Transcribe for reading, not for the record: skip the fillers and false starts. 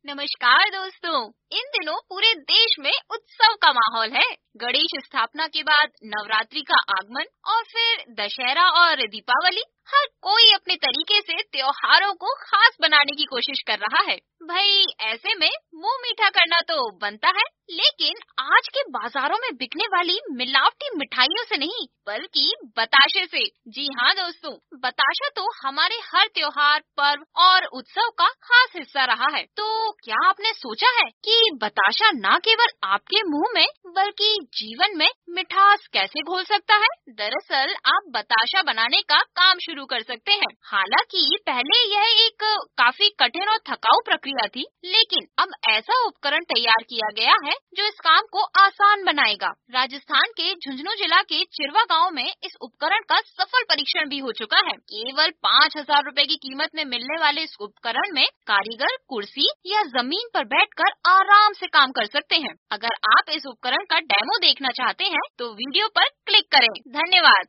नमस्कार दोस्तों। इन दिनों पूरे देश में उत्सव का माहौल है। गणेश स्थापना के बाद नवरात्रि का आगमन और फिर दशहरा और दीपावली। हर कोई अपने तरीके से त्योहारों को खास बनाने की कोशिश कर रहा है। भाई ऐसे में मुंह मीठा करना तो बनता है, लेकिन आज के बाजारों में बिकने वाली मिलावटी मिठाइयों से नहीं बल्कि बताशे से। जी हाँ दोस्तों, बताशा तो हमारे हर त्योहार, पर्व और उत्सव का खास हिस्सा रहा है। तो क्या आपने सोचा है कि बताशा न केवल आपके मुंह में बल्कि जीवन में मिठास कैसे घोल सकता है? दरअसल आप बताशा बनाने का काम शुरू कर सकते हैं। हालांकि पहले यह एक काफी कठिन और थकाऊ प्रक्रिया थी, लेकिन अब ऐसा उपकरण तैयार किया गया है जो इस काम को आसान बनाएगा। राजस्थान के झुंझुनू जिला के चिरवा गांव में इस उपकरण का सफल परीक्षण भी हो चुका है। केवल 5,000 रुपए की कीमत में मिलने वाले इस उपकरण में कारीगर कुर्सी या जमीन पर बैठकर आराम से काम कर सकते हैं। अगर आप इस उपकरण का डेमो देखना चाहते हैं तो वीडियो पर क्लिक करें। धन्यवाद।